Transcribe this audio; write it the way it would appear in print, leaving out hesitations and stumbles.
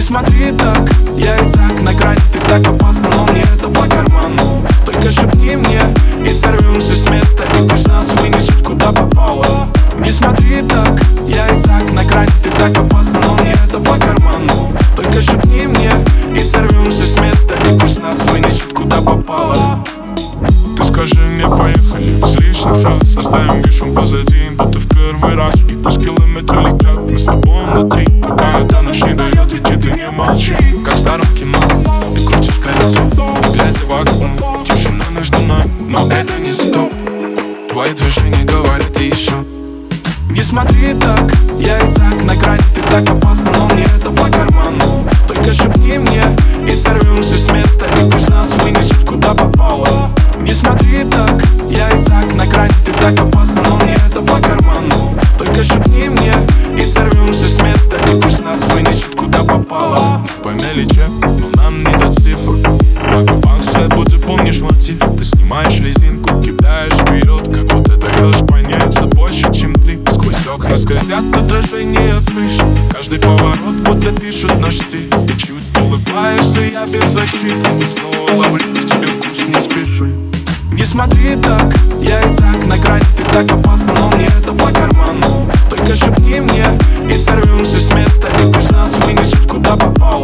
смотри так, я и так на грани. Ты так опасна, но мне это по карману. Только шепни мне и сорвемся с места, и пусть нас вынесет куда попало. Не смотри так, я и так на грани. Ты так опасна, но мне это по карману. Только шепни мне и сорвемся с места, и пусть нас вынесет куда попало. Ты скажи мне, поехали, без лишних фраз. Оставим вишен позади, будто в первый раз. И пусть километры летят, мы с тобой внутри. Пока эта ночь не дает идти, ты не молчи. Как в старом кино, ты крутишь колесо, глядя в окно. Тишина между нами, но это не стоп. Твои движения говорят еще. Не смотри так, я и так на грани. Ты так опасна, но мне это по карману. Только шепни мне и сорвемся с места, и пусть нас вынесет куда попало. Не смотри так, я и так на грани. Ты так опасна, но мне это по карману. Только шепни мне и сорвемся с места, и пусть нас вынесет куда попало. По мелочи, но нам не до цифр. На губах след, будто помнишь мотив. Ты снимаешь резинку, кидаешь вперед, как будто даешь понять, что больше, чем три. Сквозь окна скользят отражения крыш. Каждый поворот будто пишет наш стиль. Ты чуть улыбаешься, я без защиты. И снова ловлю в тебе вкус, не спеши. Не смотри так, я и так на грани. Ты так опасна, но мне это по карману. Только шепни мне и сорвемся с места, и пусть нас вынесет куда попало.